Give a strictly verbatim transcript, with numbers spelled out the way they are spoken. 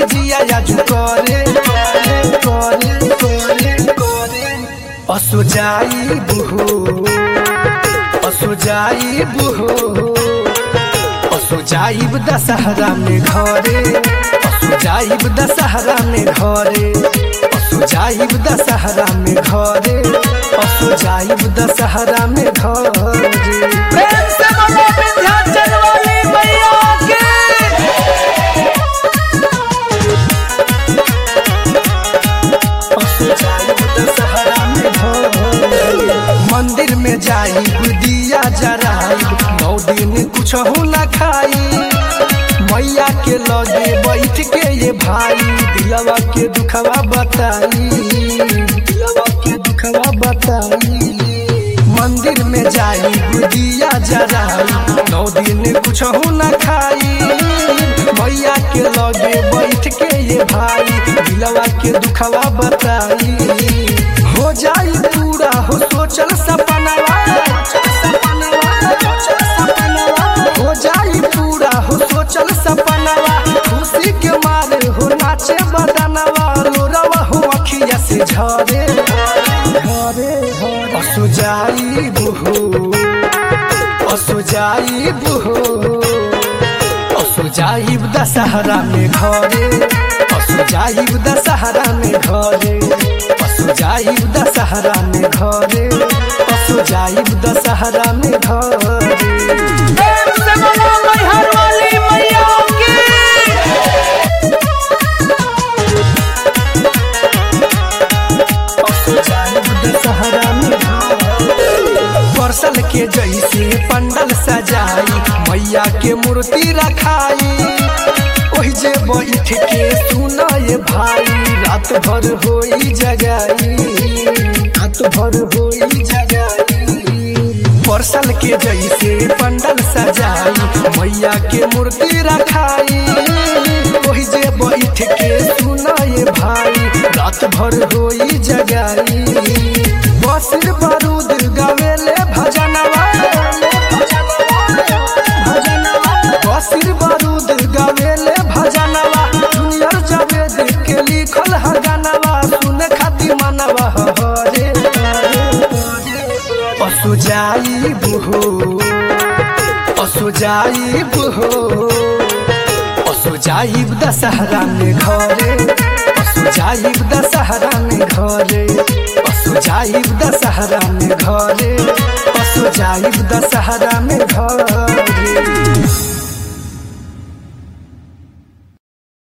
जिया याजू करे करे करे करे असो जाई बुहो असो जाई बुहो असो जाइब दशहरा में घरे असो जाइब दशहरा में घरे असो जाइब दशहरा में घरे असो जाइब दशहरा में घरे प्रेम से बोलो विंध्याचल वाली मैया की असो जाइब दशहरा में घरे मंदिर में जाइब दिया जराइब नौ दिन कुछ हो ना खाई मैया के लगे बैठ के ये भाई दिलवा के दुखवा बताई दिलवा के दुखवा बताई मंदिर में जाई दिया जराई नौ दिन कुछ हो ना खाई मैया के लगे बैठ के ये भाई दिलवा के दुखवा बताई हो जाई पूरा हो सोचल सपनवा हो जाई पूरा हो सोचल सपनवा खुशी के मारे हो नाचे बदनवा रोरवा हो अखिया से झरे झरे असो जाई बुहो असो जाई बुहो असो जाइब दशहरा में घरे असो जाइब दशहरा में घरे असो जाइब दशहरा में घरे असो जाइब दशहरा में घरे प्रेम से बोलो मैहर वाली मैया की असो जाइब दशहरा में परसल के जैसे पंडल सजाई मैया के मूर्ति रखाई ओहि जे बैठ के सुना ये भाई रात भर होई जगाई रात भर होई जगाई परसल के जैसे पंडल सजाई मैया के मूर्ति रखाई ओहि जे बैठ के सुना ये भाई रात भर होई जगाई बसिर बारूद गावेले भजनवा बसिर बारूद गावेले भजनवा जूनियर जावेद के लिखल है गानवा सुने खातिर मनवा हरे असो जाई बुहो असो जाई बुहो असो जाइब दशहरा में घरे असो जाइब दशहरा में घरे असो जाइब दशहरा में घरे असो जाइब दशहरा में